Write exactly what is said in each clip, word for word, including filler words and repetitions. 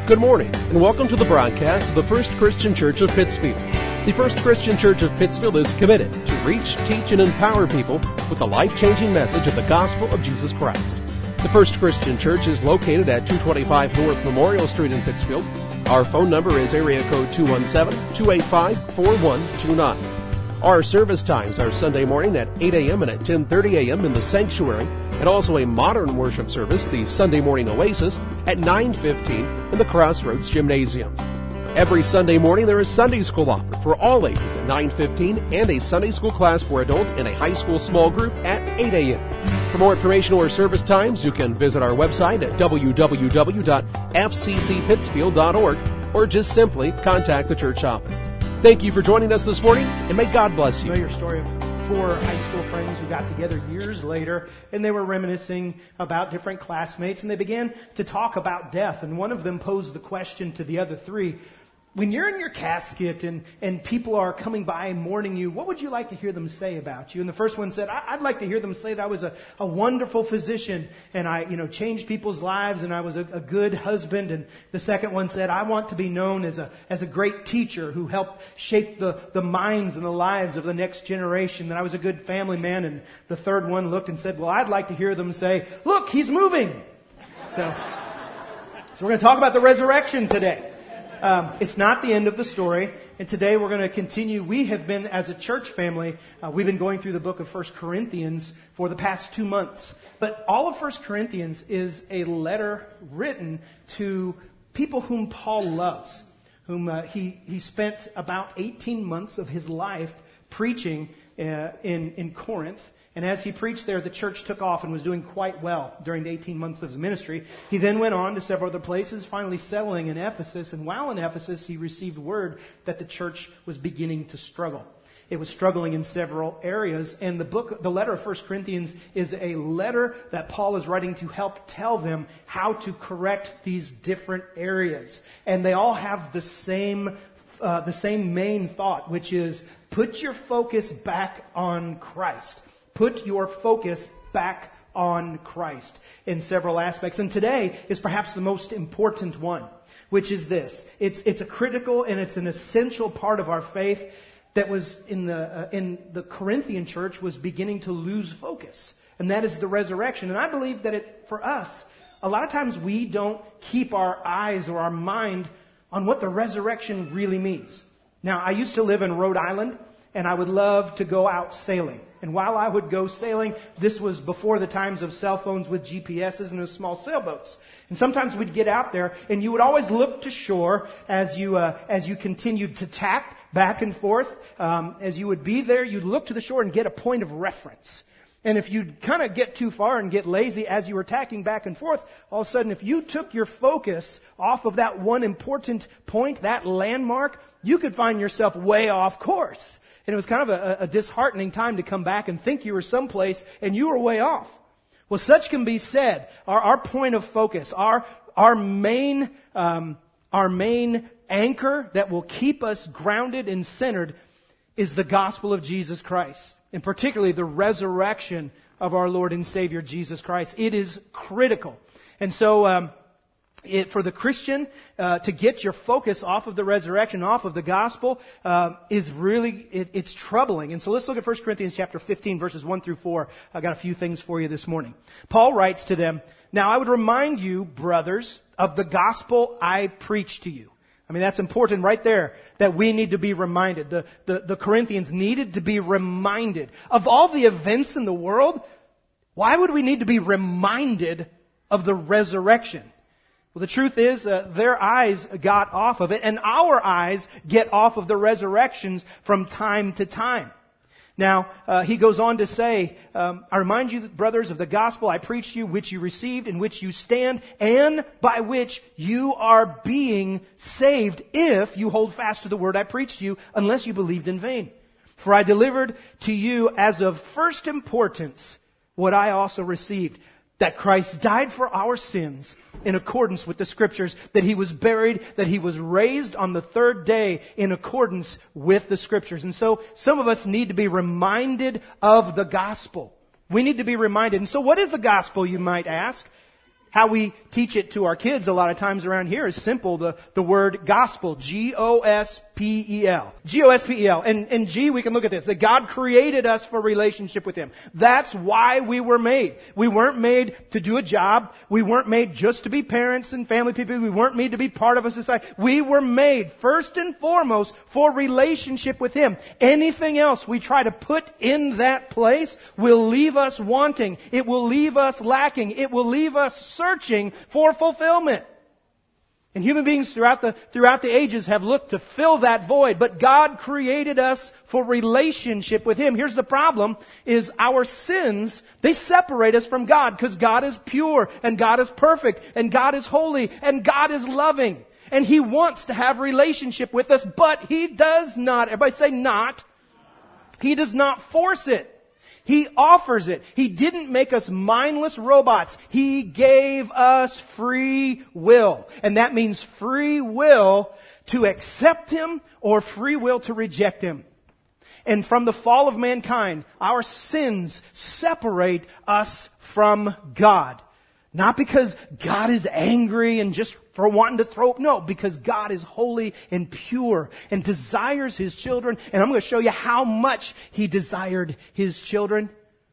Good morning, and welcome to the broadcast of the First Christian Church of Pittsfield. The First Christian Church of Pittsfield is committed to reach, teach, and empower people with the life-changing message of the gospel of Jesus Christ. The First Christian Church is located at two twenty-five North Memorial Street in Pittsfield. Our phone number is area code two one seven, two eight five, four one two nine. Our service times are Sunday morning at eight a.m. and at ten thirty a.m. in the sanctuary, and also a modern worship service, the Sunday Morning Oasis, at nine fifteen in the Crossroads Gymnasium. Every Sunday morning there is Sunday school offered for all ages at nine fifteen and a Sunday school class for adults in a high school small group at eight a.m. For more information or service times, you can visit our website at w w w dot f c c pittsfield dot org or just simply contact the church office. Thank you for joining us this morning, and may God bless you. Familiar story of four high school friends who got together years later, and they were reminiscing about different classmates, and they began to talk about death. And one of them posed the question to the other three: when you're in your casket and, and people are coming by and mourning you, what would you like to hear them say about you? And the first one said, I'd like to hear them say that I was a, a wonderful physician and I, you know, changed people's lives and I was a, a good husband. And the second one said, I want to be known as a, as a great teacher who helped shape the, the minds and the lives of the next generation. And I was a good family man. And the third one looked and said, well, I'd like to hear them say, look, he's moving. So, so we're going to talk about the resurrection today. Um, it's not the end of the story, and today we're going to continue. We have been, as a church family, uh, we've been going through the book of First Corinthians for the past two months. But all of First Corinthians is a letter written to people whom Paul loves, whom uh, he, he spent about eighteen months of his life preaching uh, in, in Corinth. And as he preached there, the church took off and was doing quite well during the eighteen months of his ministry. He then went on to several other places, finally settling in Ephesus. And while in Ephesus, he received word that the church was beginning to struggle. It was struggling in several areas. And the book, the letter of First Corinthians is a letter that Paul is writing to help tell them how to correct these different areas. And they all have the same, uh, the same main thought, which is put your focus back on Christ. Put your focus back on Christ in several aspects. And today is perhaps the most important one, which is this. It's it's a critical and it's an essential part of our faith that was in the uh, in the Corinthian church was beginning to lose focus. And that is the resurrection. And I believe that it for us, a lot of times we don't keep our eyes or our mind on what the resurrection really means. Now, I used to live in Rhode Island, and I would love to go out sailing. And while I would go sailing, this was before the times of cell phones with G P S's and those small sailboats. And sometimes we'd get out there, and you would always look to shore as you uh, as you continued to tack back and forth. Um, as you would be there, you'd look to the shore and get a point of reference. And if you'd kind of get too far and get lazy as you were tacking back and forth, all of a sudden, if you took your focus off of that one important point, that landmark, you could find yourself way off course. And it was kind of a, a disheartening time to come back and think you were someplace and you were way off. Well, such can be said. Our, our point of focus, our our main um, our main anchor that will keep us grounded and centered is the gospel of Jesus Christ, and particularly the resurrection of our Lord and Savior Jesus Christ. It is critical, and so. Um, It, for the Christian, uh, to get your focus off of the resurrection, off of the gospel, uh, is really, it, it's troubling. And so let's look at First Corinthians chapter fifteen, verses one through four. I got a few things for you this morning. Paul writes to them, now I would remind you, brothers, of the gospel I preached to you. I mean, that's important right there, that we need to be reminded. The, the, the Corinthians needed to be reminded. Of all the events in the world, why would we need to be reminded of the resurrection? Well, the truth is, uh, their eyes got off of it, and our eyes get off of the resurrections from time to time. Now, uh, he goes on to say, um, I remind you, brothers, of the gospel I preached to you, which you received, in which you stand, and by which you are being saved, if you hold fast to the word I preached to you, unless you believed in vain. For I delivered to you as of first importance what I also received, that Christ died for our sins in accordance with the Scriptures, that He was buried, that He was raised on the third day in accordance with the Scriptures. And so some of us need to be reminded of the gospel. We need to be reminded. And so what is the gospel, you might ask? How we teach it to our kids a lot of times around here is simple. The, the word gospel. G O S P E L. G O S P E L. And, and G, we can look at this. That God created us for relationship with Him. That's why we were made. We weren't made to do a job. We weren't made just to be parents and family people. We weren't made to be part of a society. We were made first and foremost for relationship with Him. Anything else we try to put in that place will leave us wanting. It will leave us lacking. It will leave us searching for fulfillment. And human beings throughout the, throughout the ages have looked to fill that void. But God created us for relationship with Him. Here's the problem, is our sins, they separate us from God because God is pure and God is perfect and God is holy and God is loving. And He wants to have relationship with us, but He does not, everybody say not. He does not force it. He offers it. He didn't make us mindless robots. He gave us free will. And that means free will to accept Him or free will to reject Him. And from the fall of mankind, our sins separate us from God. Not because God is angry and just for wanting to throw, no, because God is holy and pure and desires His children. And I'm going to show you how much He desired His children.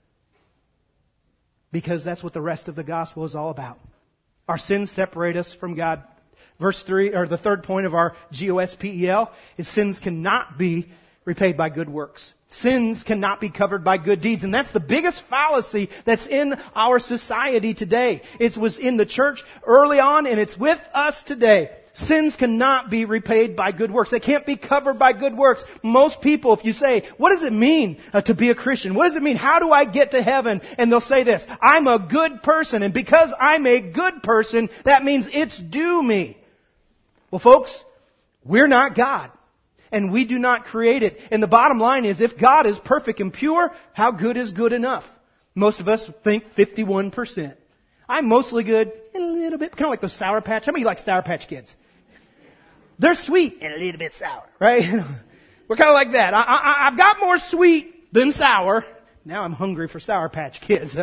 Because that's what the rest of the gospel is all about. Our sins separate us from God. Verse three, or the third point of our G O S P E L, is sins cannot be repaid by good works. Sins cannot be covered by good deeds. And that's the biggest fallacy that's in our society today. It was in the church early on and it's with us today. Sins cannot be repaid by good works. They can't be covered by good works. Most people, if you say, what does it mean uh, to be a Christian? What does it mean? How do I get to heaven? And they'll say this, I'm a good person. And because I'm a good person, that means it's due me. Well, folks, we're not God. And we do not create it. And the bottom line is, if God is perfect and pure, how good is good enough? Most of us think fifty-one percent. I'm mostly good, a little bit, kind of like the Sour Patch. How many of you like Sour Patch Kids? They're sweet and a little bit sour, right? We're kind of like that. I, I, I've got more sweet than sour. Now I'm hungry for Sour Patch Kids.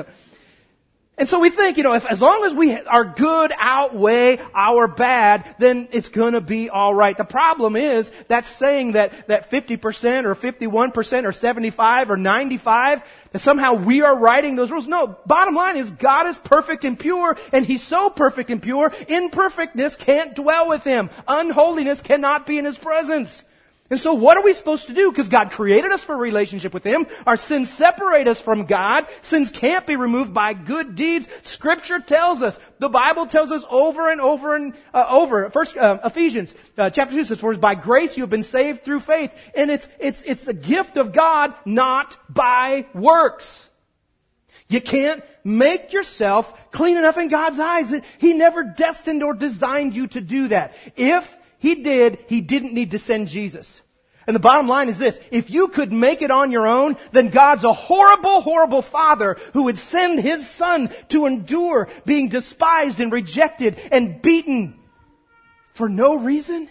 And so we think, you know, if as long as we our good outweigh our bad, then it's going to be all right. The problem is that's saying that that fifty percent or fifty-one percent or seventy-five or ninety-five, that somehow we are writing those rules. No, bottom line is God is perfect and pure, and He's so perfect and pure, imperfectness can't dwell with Him. Unholiness cannot be in His presence. And so what are we supposed to do? Because God created us for a relationship with Him. Our sins separate us from God. Sins can't be removed by good deeds. Scripture tells us, the Bible tells us over and over and uh, over. First, uh, Ephesians uh, chapter two says, for by grace you have been saved through faith. And it's, it's, it's the gift of God, not by works. You can't make yourself clean enough in God's eyes. He never destined or designed you to do that. If He did, He didn't need to send Jesus. And the bottom line is this. If you could make it on your own, then God's a horrible, horrible Father who would send His Son to endure being despised and rejected and beaten for no reason.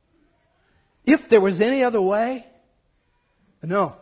If there was any other way. No.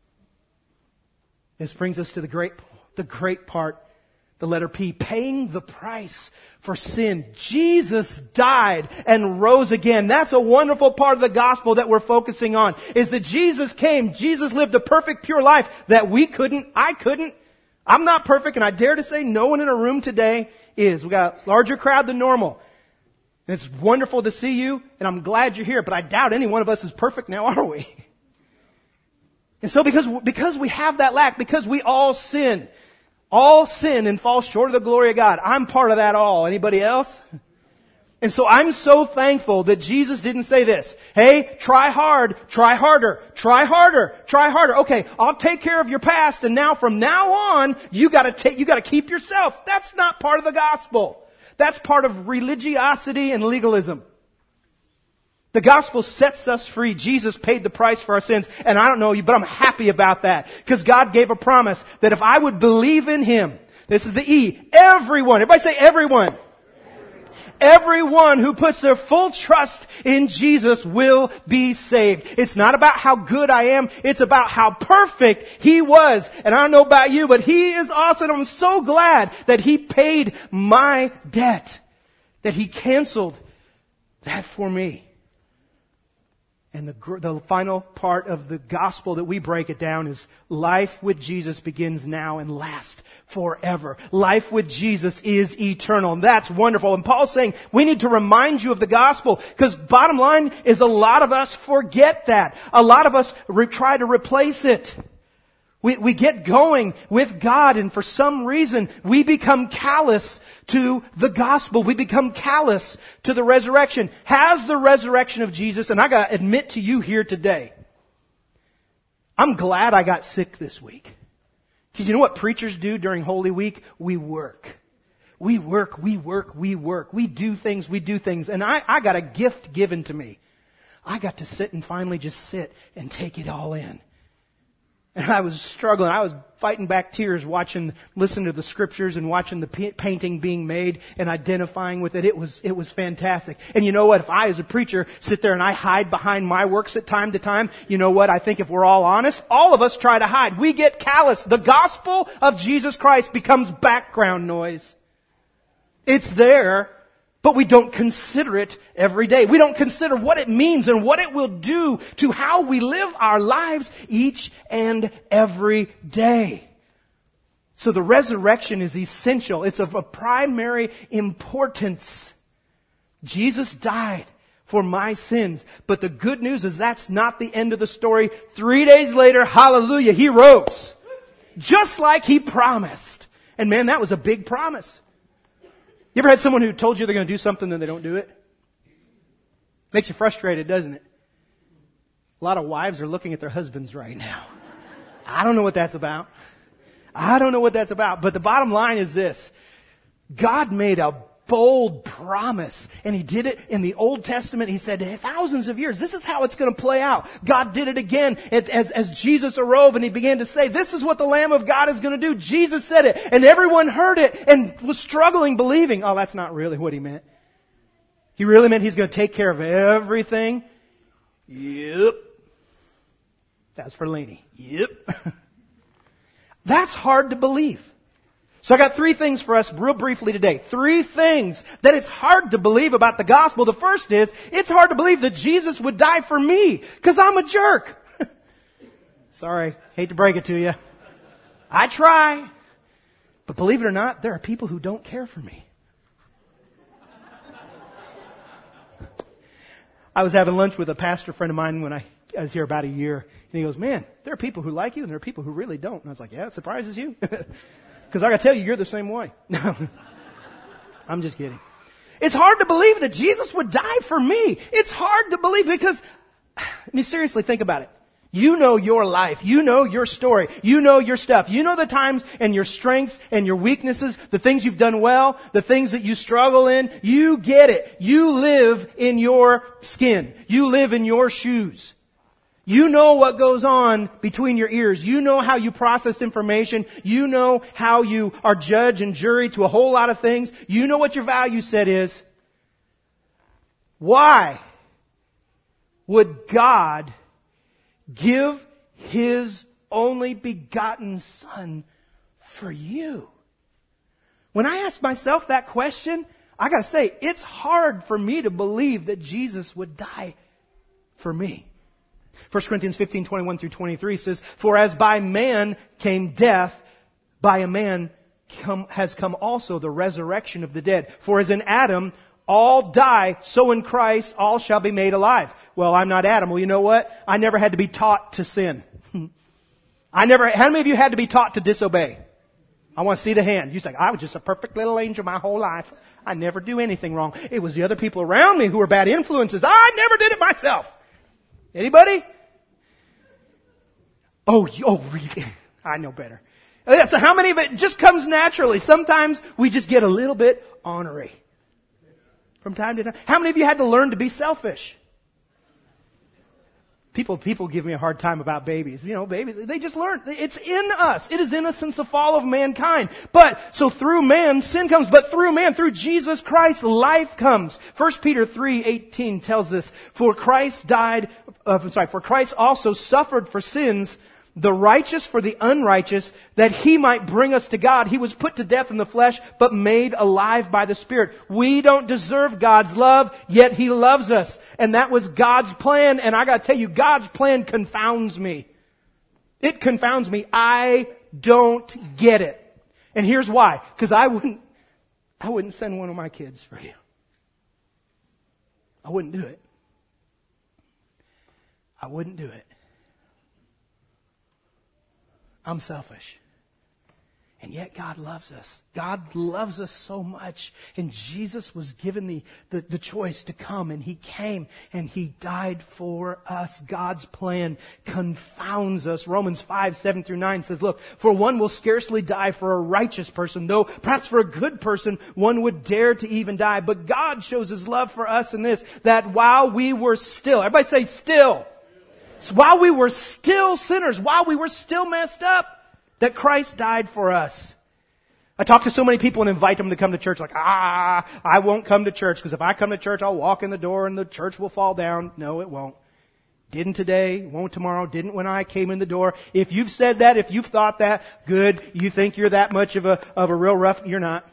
This brings us to the great, the great part. The letter P, paying the price for sin. Jesus died and rose again. That's a wonderful part of the gospel that we're focusing on. Is that Jesus came, Jesus lived a perfect, pure life that we couldn't, I couldn't. I'm not perfect, and I dare to say no one in a room today is. We got a larger crowd than normal. And it's wonderful to see you, and I'm glad you're here, but I doubt any one of us is perfect now, are we? And so because, because we have that lack, because we all sin, all sin and fall short of the glory of God. I'm part of that all. Anybody else? And so I'm so thankful that Jesus didn't say this. Hey, try hard, try harder, try harder, try harder. Okay, I'll take care of your past, and now from now on, you gotta take, you gotta keep yourself. That's not part of the gospel. That's part of religiosity and legalism. The gospel sets us free. Jesus paid the price for our sins. And I don't know you, but I'm happy about that. Because God gave a promise that if I would believe in Him, this is the E, everyone, everybody say everyone. everyone. Everyone who puts their full trust in Jesus will be saved. It's not about how good I am. It's about how perfect He was. And I don't know about you, but He is awesome. I'm so glad that He paid my debt, that He canceled that for me. And the, the final part of the gospel that we break it down is life with Jesus begins now and lasts forever. Life with Jesus is eternal. And that's wonderful. And Paul's saying we need to remind you of the gospel, because bottom line is a lot of us forget that. A lot of us re- try to replace it. We, we get going with God, and for some reason we become callous to the gospel. We become callous to the resurrection. Has the resurrection of Jesus, and I got to admit to you here today, I'm glad I got sick this week. Because you know what preachers do during Holy Week? We work. We work, we work, we work. We do things, we do things. And I, I got a gift given to me. I got to sit and finally just sit and take it all in. And I was struggling. I was fighting back tears watching, listening to the scriptures and watching the p- painting being made and identifying with it. It was, it was fantastic. And you know what? If I as a preacher sit there and I hide behind my works at time to time, you know what? I think if we're all honest, all of us try to hide. We get callous. The gospel of Jesus Christ becomes background noise. It's there, but we don't consider it every day. We don't consider what it means and what it will do to how we live our lives each and every day. So the resurrection is essential. It's of a primary importance. Jesus died for my sins. But the good news is that's not the end of the story. Three days later, hallelujah, He rose. Just like He promised. And man, that was a big promise. You ever had someone who told you they're going to do something and they don't do it? Makes you frustrated, doesn't it? A lot of wives are looking at their husbands right now. I don't know what that's about. I don't know what that's about. But the bottom line is this. God made a bold promise, and He did it in the Old Testament. He said, thousands of years, this is how it's going to play out. God did it again as, as Jesus arose, and He began to say, this is what the Lamb of God is going to do. Jesus said it, and everyone heard it and was struggling, believing, oh, that's not really what He meant. He really meant He's going to take care of everything. Yep. That's for Lainey. Yep. That's hard to believe. So I got three things for us real briefly today. Three things that it's hard to believe about the gospel. The first is, it's hard to believe that Jesus would die for me because I'm a jerk. Sorry, hate to break it to you. I try. But believe it or not, there are people who don't care for me. I was having lunch with a pastor friend of mine when I, I was here about a year. And he goes, man, there are people who like you and there are people who really don't. And I was like, yeah, it surprises you? Because I got to tell you, you're the same way. I'm just kidding. It's hard to believe that Jesus would die for me. It's hard to believe because, I mean, seriously, think about it. You know your life. You know your story. You know your stuff. You know the times and your strengths and your weaknesses, the things you've done well, the things that you struggle in. You get it. You live in your skin. You live in your shoes. You know what goes on between your ears. You know how you process information. You know how you are judge and jury to a whole lot of things. You know what your value set is. Why would God give His only begotten Son for you? When I ask myself that question, I gotta say, it's hard for me to believe that Jesus would die for me. First Corinthians fifteen, twenty-one through twenty-three says, for as by man came death, by a man come, has come also the resurrection of the dead. For as in Adam all die, so in Christ all shall be made alive. Well, I'm not Adam. Well, you know what? I never had to be taught to sin. I never, how many of you had to be taught to disobey? I want to see the hand. You say, I was just a perfect little angel my whole life. I never do anything wrong. It was the other people around me who were bad influences. I never did it myself. Anybody? Oh, oh, really? I know better. So how many of it just comes naturally? Sometimes we just get a little bit ornery. From time to time. How many of you had to learn to be selfish? People, people give me a hard time about babies. You know, babies, they just learn. It's in us. It is in us since the fall of mankind. But, so through man, sin comes. But through man, through Jesus Christ, life comes. First Peter three eighteen tells us, For Christ died, uh, I'm sorry, for Christ also suffered for sins, the righteous for the unrighteous, that He might bring us to God. He was put to death in the flesh, but made alive by the Spirit. We don't deserve God's love, yet He loves us. And that was God's plan. And I gotta tell you, God's plan confounds me. It confounds me. I don't get it. And here's why. Because I wouldn't, I wouldn't send one of my kids for you. I wouldn't do it. I wouldn't do it. I'm selfish. And yet God loves us. God loves us so much. And Jesus was given the, the, the choice to come. And He came and He died for us. God's plan confounds us. Romans five, seven through nine says, Look, for one will scarcely die for a righteous person, though perhaps for a good person one would dare to even die. But God shows His love for us in this, that while we were still, everybody say still. So while we were still sinners, while we were still messed up, that Christ died for us. I talk to so many people and invite them to come to church like, ah, I won't come to church because if I come to church, I'll walk in the door and the church will fall down. No, it won't. Didn't today, won't tomorrow, didn't when I came in the door. If you've said that, if you've thought that, good, you think you're that much of a, of a real rough, you're not.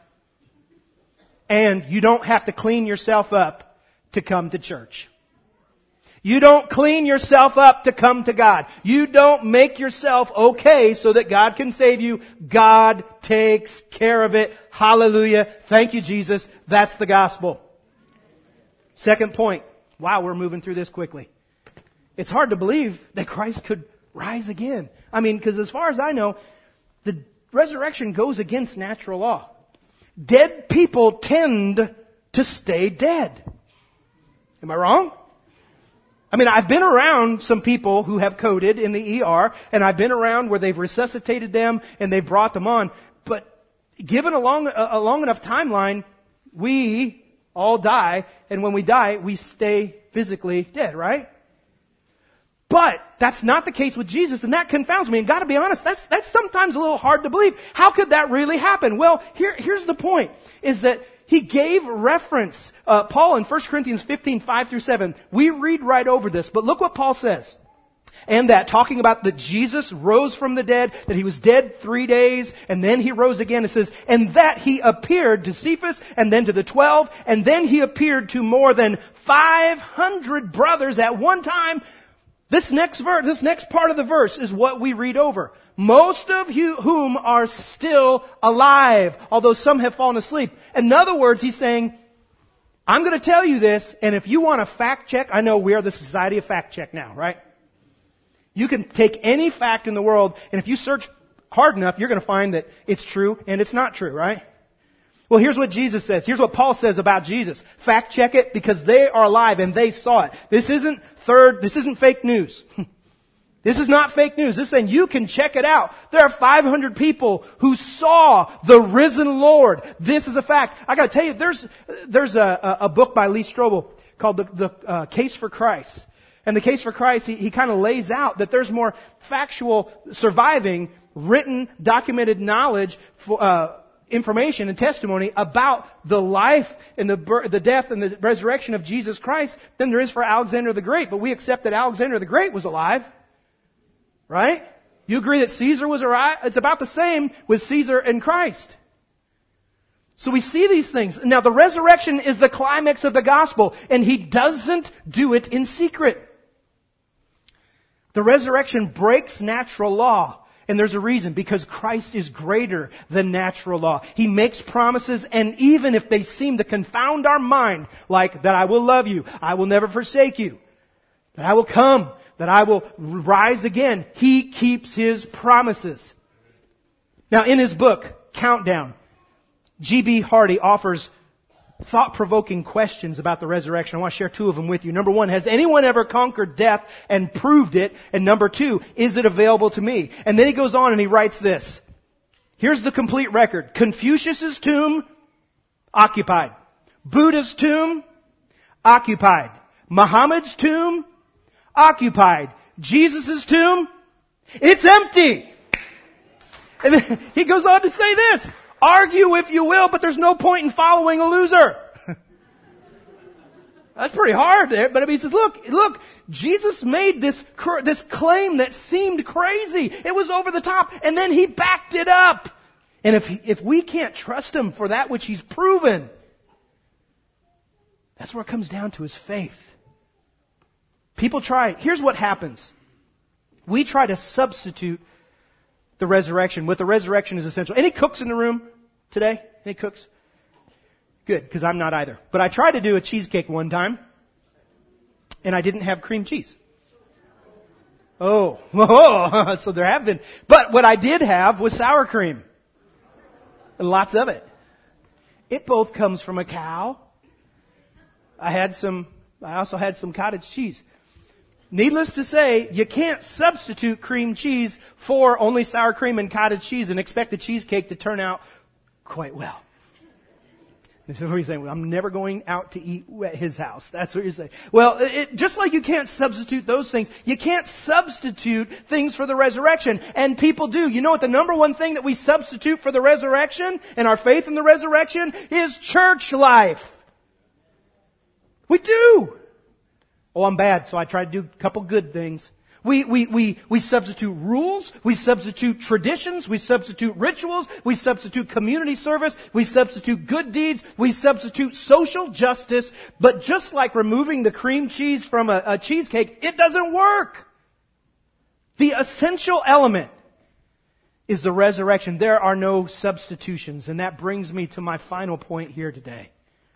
And you don't have to clean yourself up to come to church. You don't clean yourself up to come to God. You don't make yourself okay so that God can save you. God takes care of it. Hallelujah. Thank you, Jesus. That's the gospel. Second point. Wow, we're moving through this quickly. It's hard to believe that Christ could rise again. I mean, because as far as I know, the resurrection goes against natural law. Dead people tend to stay dead. Am I wrong? I mean, I've been around some people who have coded in the E R, and I've been around where they've resuscitated them and they've brought them on. But given a long, a long enough timeline, we all die, and when we die, we stay physically dead, right? But that's not the case with Jesus, and that confounds me. And gotta be honest, that's, that's sometimes a little hard to believe. How could that really happen? Well, here, here's the point, is that He gave reference, uh, Paul in First Corinthians fifteen, five through seven. We read right over this, but look what Paul says. And that, talking about that Jesus rose from the dead, that He was dead three days, and then He rose again. It says, and that He appeared to Cephas, and then to the twelve, and then He appeared to more than five hundred brothers at one time. This next verse, this next part of the verse is what we read over. Most of you whom are still alive, although some have fallen asleep. In other words, he's saying, I'm going to tell you this, and if you want to fact check, I know we are the society of fact check now, right? You can take any fact in the world, and if you search hard enough, you're going to find that it's true and it's not true, right? Well, here's what Jesus says. Here's what Paul says about Jesus. Fact check it because they are alive and they saw it. This isn't third, this isn't fake news. This is not fake news. This is saying you can check it out. There are five hundred people who saw the risen Lord. This is a fact. I gotta tell you, there's, there's a, a book by Lee Strobel called The, the uh, Case for Christ. And The Case for Christ, he, he kind of lays out that there's more factual, surviving, written, documented knowledge for, uh, information and testimony about the life and the birth, the death and the resurrection of Jesus Christ than there is for Alexander the Great. But we accept that Alexander the Great was alive. Right? You agree that Caesar was alive? It's about the same with Caesar and Christ. So we see these things. Now the resurrection is the climax of the gospel, and He doesn't do it in secret. The resurrection breaks natural law. And there's a reason, because Christ is greater than natural law. He makes promises, and even if they seem to confound our mind, like that I will love you, I will never forsake you, that I will come, that I will rise again, He keeps His promises. Now in his book, Countdown, G B Hardy offers thought-provoking questions about the resurrection. I want to share two of them with you. Number one, has anyone ever conquered death and proved it? And number two, is it available to me? And then he goes on and he writes this. Here's the complete record. Confucius's tomb, occupied. Buddha's tomb, occupied. Muhammad's tomb, occupied. Jesus' tomb, it's empty. And then he goes on to say this, argue if you will, but there's no point in following a loser. That's pretty hard there, but I mean, he says, look, look, Jesus made this, this claim that seemed crazy. It was over the top, and then he backed it up. And if, he, if we can't trust him for that which he's proven, that's where it comes down to, his faith. People try, here's what happens. We try to substitute the resurrection. What the resurrection is essential. Any cooks in the room today? Any cooks? Good, because I'm not either. But I tried to do a cheesecake one time, and I didn't have cream cheese. Oh, oh, so there have been. But what I did have was sour cream. Lots of it. It both comes from a cow. I had some, I also had some cottage cheese. Needless to say, you can't substitute cream cheese for only sour cream and cottage cheese and expect the cheesecake to turn out quite well. So what are you saying? Well, I'm never going out to eat at his house. That's what you're saying. Well, it, just like you can't substitute those things, you can't substitute things for the resurrection. And people do. You know what the number one thing that we substitute for the resurrection and our faith in the resurrection is church life. We do. Oh, I'm bad, so I try to do a couple good things. We, we, we, we substitute rules, we substitute traditions, we substitute rituals, we substitute community service, we substitute good deeds, we substitute social justice, but just like removing the cream cheese from a, a cheesecake, it doesn't work. The essential element is the resurrection. There are no substitutions, and that brings me to my final point here today.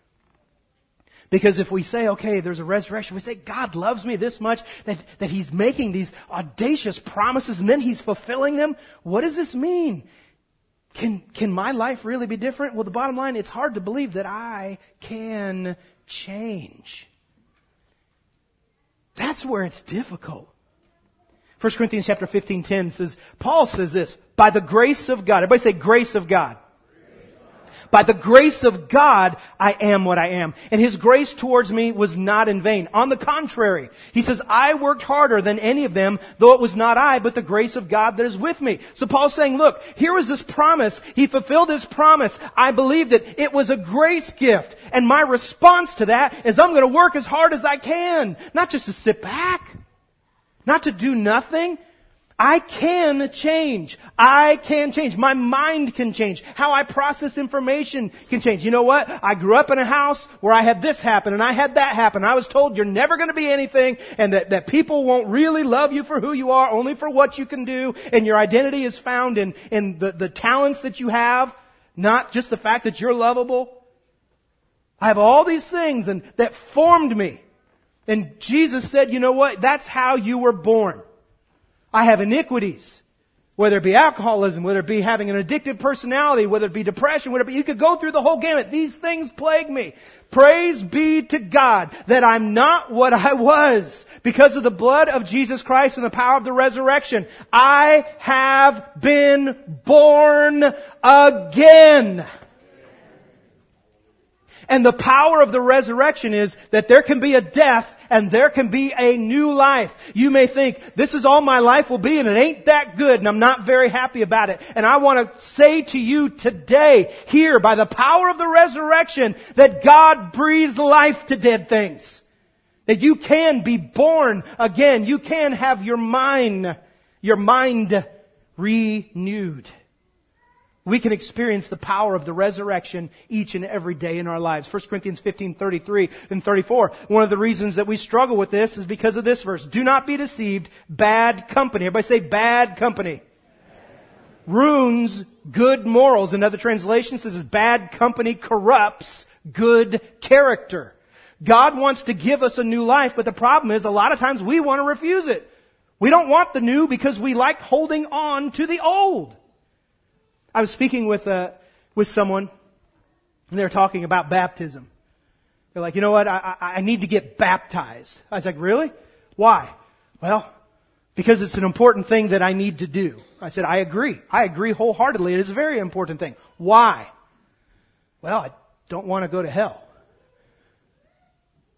Because if we say, okay, there's a resurrection, we say, God loves me this much that, that He's making these audacious promises and then He's fulfilling them. What does this mean? Can, can my life really be different? Well, the bottom line, it's hard to believe that I can change. That's where it's difficult. First Corinthians chapter fifteen ten says, Paul says this, by the grace of God. Everybody say grace of God. By the grace of God, I am what I am. And His grace towards me was not in vain. On the contrary, He says, I worked harder than any of them, though it was not I, but the grace of God that is with me. So Paul's saying, look, here was this promise. He fulfilled His promise. I believed it. It was a grace gift. And my response to that is I'm going to work as hard as I can. Not just to sit back. Not to do nothing. I can change. I can change. My mind can change. How I process information can change. You know what? I grew up in a house where I had this happen and I had that happen. I was told you're never going to be anything and that, that people won't really love you for who you are, only for what you can do. And your identity is found in, in the, the talents that you have, not just the fact that you're lovable. I have all these things and that formed me. And Jesus said, you know what? That's how you were born. I have iniquities, whether it be alcoholism, whether it be having an addictive personality, whether it be depression, whatever. You could go through the whole gamut. These things plague me. Praise be to God that I'm not what I was because of the blood of Jesus Christ and the power of the resurrection. I have been born again. And the power of the resurrection is that there can be a death and there can be a new life. You may think, this is all my life will be and it ain't that good and I'm not very happy about it. And I want to say to you today, here, by the power of the resurrection, that God breathes life to dead things. That you can be born again. You can have your mind, your mind renewed. We can experience the power of the resurrection each and every day in our lives. First Corinthians fifteen, thirty-three and thirty-four. One of the reasons that we struggle with this is because of this verse. Do not be deceived, bad company. Everybody say bad company. Ruins good morals. Another translation says bad company corrupts good character. God wants to give us a new life, but the problem is a lot of times we want to refuse it. We don't want the new because we like holding on to the old. I was speaking with uh, with someone, and they were talking about baptism. They're like, you know what, I, I, I need to get baptized. I was like, really? Why? Well, because it's an important thing that I need to do. I said, I agree. I agree wholeheartedly. It is a very important thing. Why? Well, I don't want to go to hell.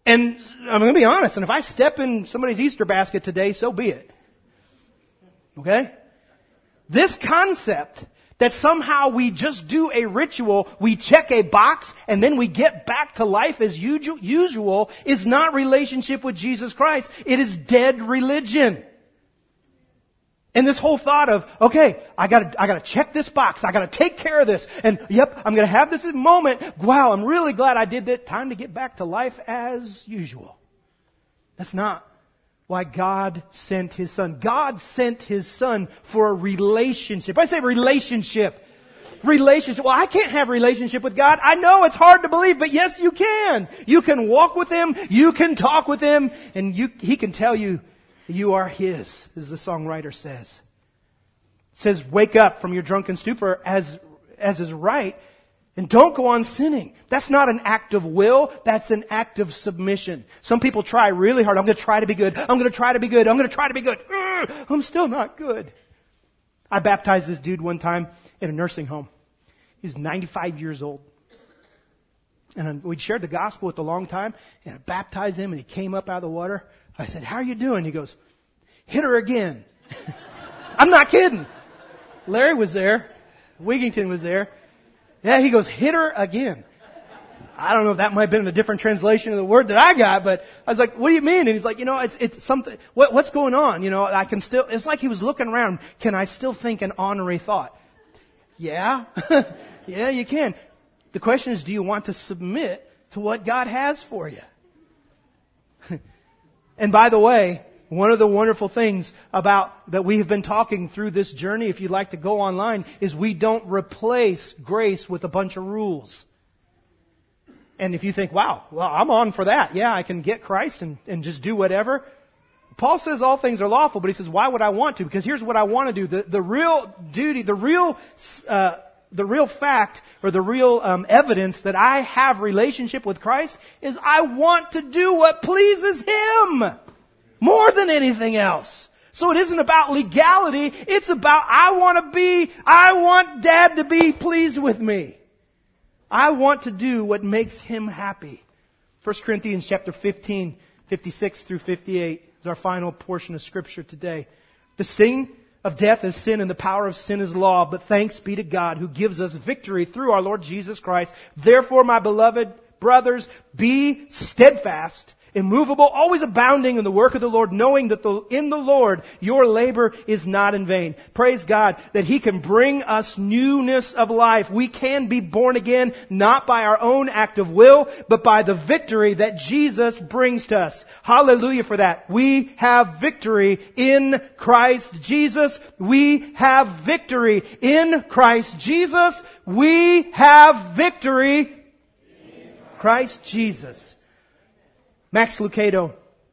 And I'm going to be honest, and if I step in somebody's Easter basket today, so be it. Okay? This concept that somehow we just do a ritual, we check a box, and then we get back to life as usual is not relationship with Jesus Christ. It is dead religion. And this whole thought of, okay, I gotta, I gotta check this box. I gotta take care of this. And yep, I'm gonna have this moment. Wow, I'm really glad I did that. Time to get back to life as usual. That's not why God sent His Son. God sent His Son for a relationship. I say relationship. Relationship. Well, I can't have relationship with God. I know it's hard to believe, but yes, you can. You can walk with Him. You can talk with Him. And you, He can tell you, you are His, as the songwriter says. It says, wake up from your drunken stupor as, as is right, and don't go on sinning. That's not an act of will. That's an act of submission. Some people try really hard. I'm going to try to be good. I'm going to try to be good. I'm going to try to be good. Ugh, I'm still not good. I baptized this dude one time in a nursing home. He was ninety-five years old. And we'd shared the gospel with a long time, and I baptized him, and he came up out of the water. I said, how are you doing? He goes, hit her again. I'm not kidding. Larry was there. Wigington was there. Yeah, he goes, hit her again. I don't know if that might have been a different translation of the word that I got, but I was like, what do you mean? And he's like, you know, it's, it's something, what, what's going on? You know, I can still, it's like he was looking around. Can I still think an honorary thought? Yeah. Yeah, you can. The question is, do you want to submit to what God has for you? And by the way, one of the wonderful things about that we have been talking through this journey, if you'd like to go online, is we don't replace grace with a bunch of rules. And if you think, wow, well, I'm on for that. Yeah, I can get Christ and, and just do whatever. Paul says all things are lawful, but he says, why would I want to? Because here's what I want to do. The, the real duty, the real, uh, the real fact or the real um, evidence that I have relationship with Christ is I want to do what pleases Him more than anything else. So it isn't about legality. It's about I want to be, I want Dad to be pleased with me. I want to do what makes Him happy. First Corinthians chapter fifteen, fifty-six through fifty-eight is our final portion of Scripture today. The sting of death is sin, and the power of sin is law. But thanks be to God who gives us victory through our Lord Jesus Christ. Therefore, my beloved brothers, be steadfast, immovable, always abounding in the work of the Lord, knowing that the, in the Lord your labor is not in vain. Praise God that He can bring us newness of life. We can be born again, not by our own act of will, but by the victory that Jesus brings to us. Hallelujah for that. We have victory in Christ Jesus. We have victory in Christ Jesus. We have victory in Christ Jesus. Max Lucado,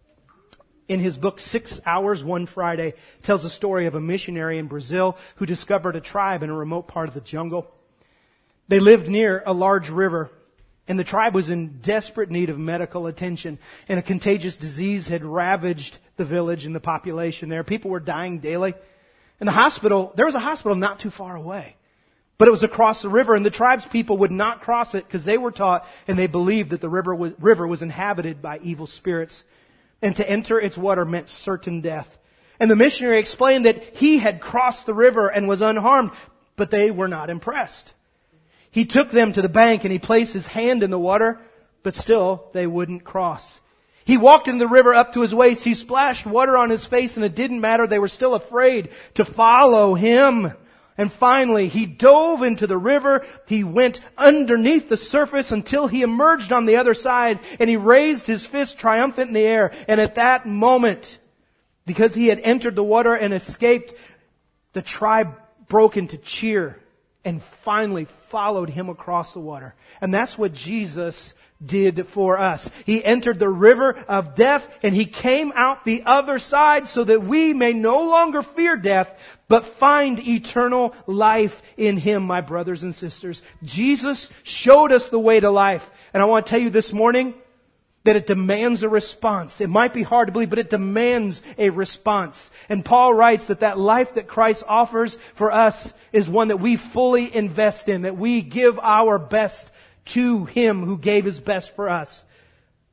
in his book Six Hours, One Friday, tells the story of a missionary in Brazil who discovered a tribe in a remote part of the jungle. They lived near a large river, and the tribe was in desperate need of medical attention, and a contagious disease had ravaged the village and the population there. People were dying daily. And the hospital, there was a hospital not too far away. But it was across the river, and the tribe's people would not cross it because they were taught and they believed that the river was, river was inhabited by evil spirits. And to enter its water meant certain death. And the missionary explained that he had crossed the river and was unharmed, but they were not impressed. He took them to the bank and he placed his hand in the water, but still they wouldn't cross. He walked in the river up to his waist. He splashed water on his face, and it didn't matter. They were still afraid to follow him. And finally, he dove into the river. He went underneath the surface until he emerged on the other side, and he raised his fist triumphant in the air. And at that moment, because he had entered the water and escaped, the tribe broke into cheer and finally followed him across the water. And that's what Jesus did for us. He entered the river of death and He came out the other side so that we may no longer fear death, but find eternal life in Him, my brothers and sisters. Jesus showed us the way to life. And I want to tell you this morning that it demands a response. It might be hard to believe, but it demands a response. And Paul writes that that life that Christ offers for us is one that we fully invest in, that we give our best to Him who gave His best for us.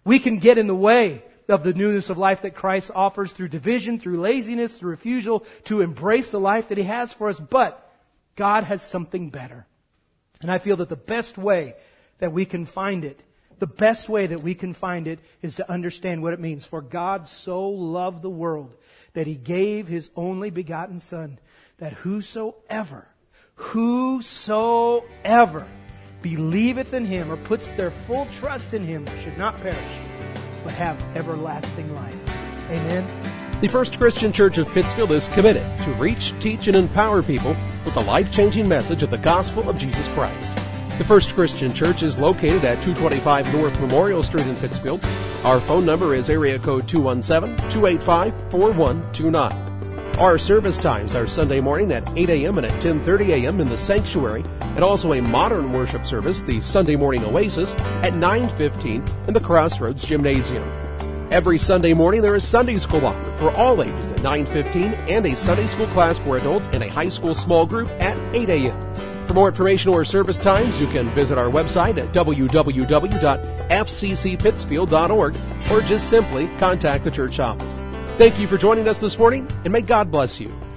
We can get in the way of the newness of life that Christ offers through division, through laziness, through refusal to embrace the life that He has for us. But God has something better. And I feel that the best way that we can find it, the best way that we can find it is to understand what it means. For God so loved the world that He gave His only begotten Son, that whosoever, whosoever believeth in Him or puts their full trust in Him should not perish, but have everlasting life. Amen. The First Christian Church of Pittsfield is committed to reach, teach, and empower people with the life-changing message of the gospel of Jesus Christ. The First Christian Church is located at two twenty-five North Memorial Street in Pittsfield. Our phone number is area code two one seven, two eight five, four one two nine. Our service times are Sunday morning at eight a.m. and at ten thirty a.m. in the sanctuary, and also a modern worship service, the Sunday Morning Oasis, at nine fifteen in the Crossroads Gymnasium. Every Sunday morning there is Sunday school offered for all ages at nine fifteen and a Sunday school class for adults and a high school small group at eight a.m. For more information or service times, you can visit our website at w w w dot f c c pittsfield dot org or just simply contact the church office. Thank you for joining us this morning, and may God bless you.